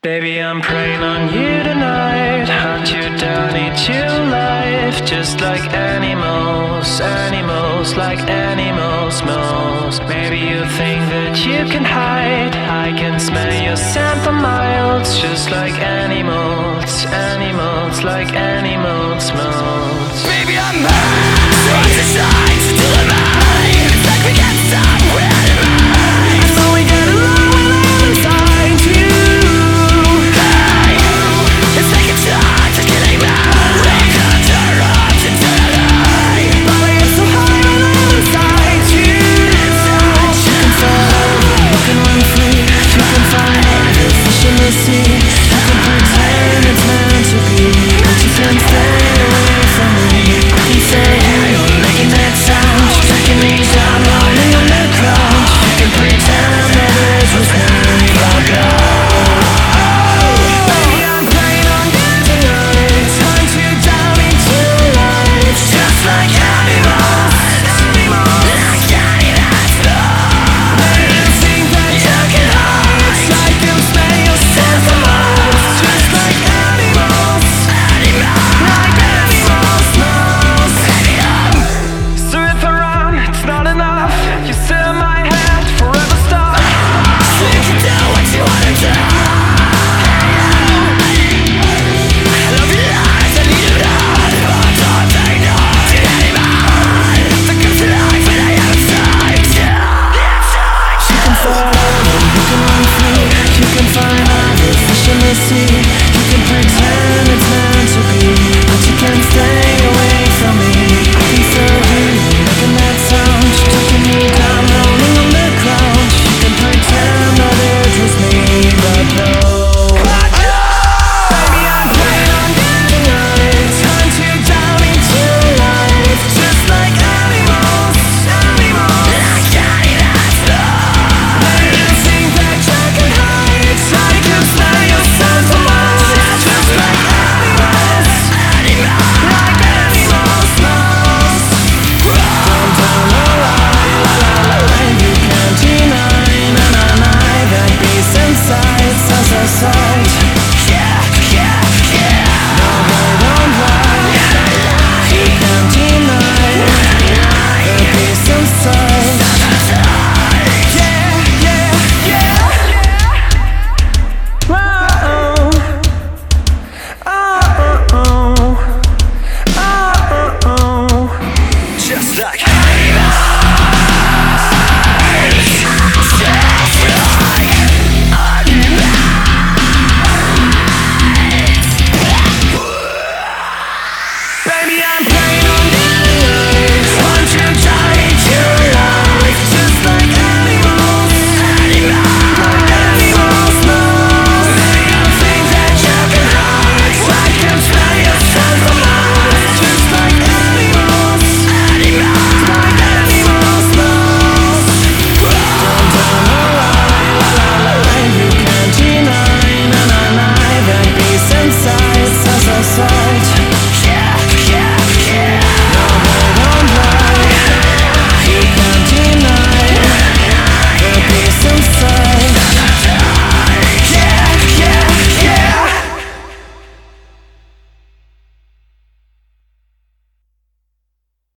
Baby, I'm praying on you tonight. Hunt you down, eat you alive. Just like animals, animals, like animals most. Maybe you think that you can hide. I can smell your scent for miles. Just like animals, animals, like animals most. Baby, I'm high.